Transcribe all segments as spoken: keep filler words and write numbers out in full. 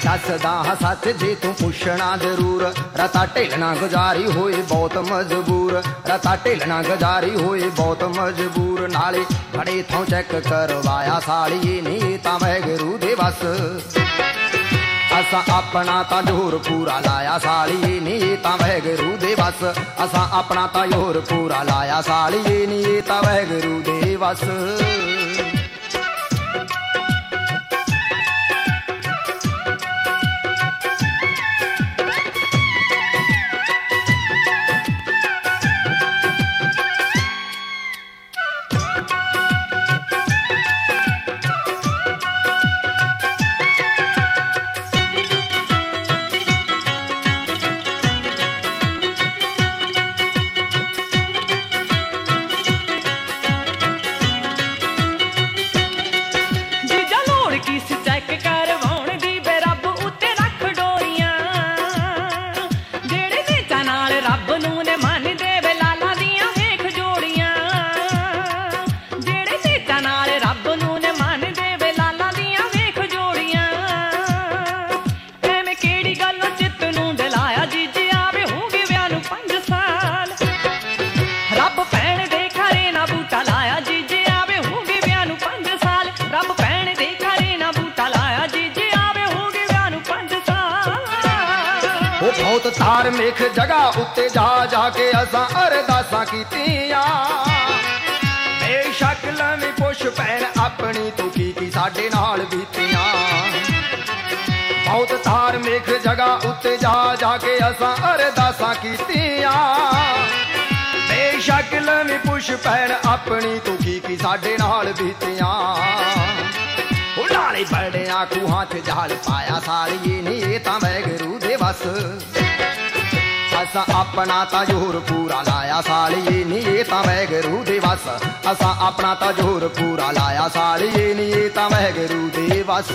दसदा सच जे तू पुछना जरूर, रता ढिलना गुजारी होए बहुत मजबूर, रता ढिलना गुजारी होए बहुत मजबूर। नाले बड़े थों चेक करवाया सालिए नी तां वाहिगुरू दे बस, असा अपना तां जोर पूरा लाया सालिए नी तां वाहिगुरू दे बस, असा अपना तां जोर पूरा लाया सालिए नी तां वाहिगुरू दे बस। बहुत धार्मिक जगह उत्ते जा जाके असां अरदासां कीतियां, बेशक लवी पुछ भैन अपनी तू की की साडे नाल बीतियां। बहुत धार्मिक जगह उत्ते जा जाके असां अरदासां कीतियां, बेशक लवी पुछ भैन अपनी तू की की साडे नाल बीतियां। नाले बड़िया खूहां च जाल पाया सालिए नी तां वाहिगुरू दे बस, असा अपना तां जोर पूरा लाया सालिए नी तां वाहिगुरू दे बस, असा अपना तां जोर पूरा लाया सालिए नी तां वाहिगुरू दे बस।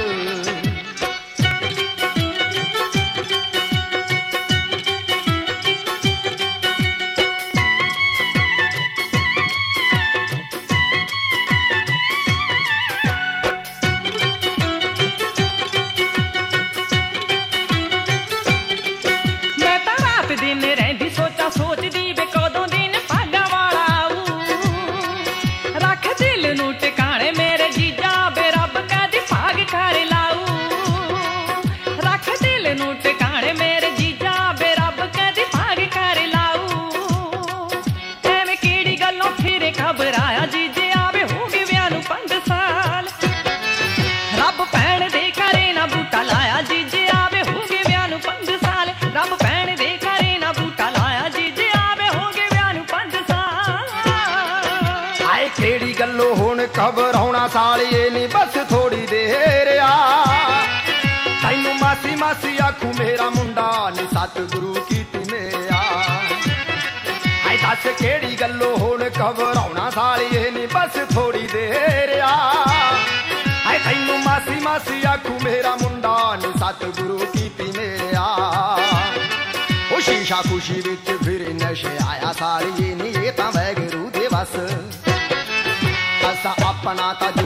घबराउणा सालिए नी बस थोड़ी देर आ, तैनू मासी मासी आखू मेरा मुंडा नी सतगुरु कीती मेरा। आई दस केड़ी गल्लो हुण घबराउणा सालिए नी बस थोड़ी देर आ, आई तैनू मासी मासी आखू मेरा मुंडा नी सतगुरु कीती मेरा। ओ शीशा खुशी विच फिर नशे आया सालिए नी तां वाहिगुरू दे बस, असा अपना तां